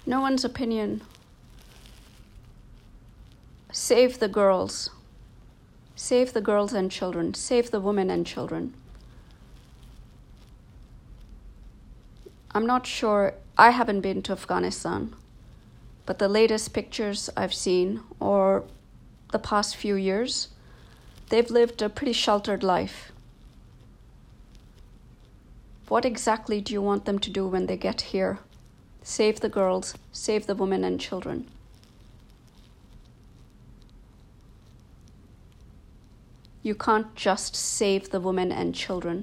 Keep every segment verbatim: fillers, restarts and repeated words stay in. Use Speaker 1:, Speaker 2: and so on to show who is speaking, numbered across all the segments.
Speaker 1: No one's opinion. Save the girls. Save the girls and children. Save the women and children. I'm not sure. I haven't been to Afghanistan, but the latest pictures I've seen, or the past few years, they've lived a pretty sheltered life. What exactly do you want them to do when they get here? Save the girls, save the women and children. You can't just save the women and children.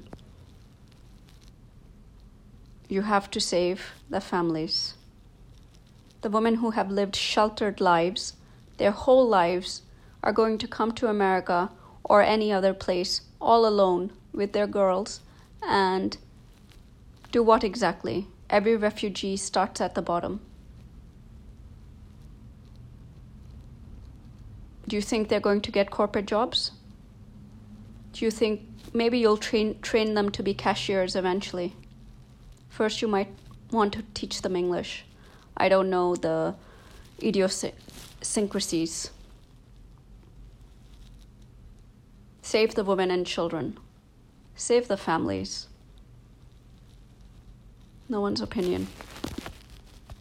Speaker 1: You have to save the families. The women who have lived sheltered lives, their whole lives, are going to come to America or any other place all alone with their girls and do what exactly? Every refugee starts at the bottom. Do you think they're going to get corporate jobs? Do you think maybe you'll train train them to be cashiers eventually? First, you might want to teach them English. I don't know the idiosyncrasies. Save the women and children. Save the families. No one's opinion.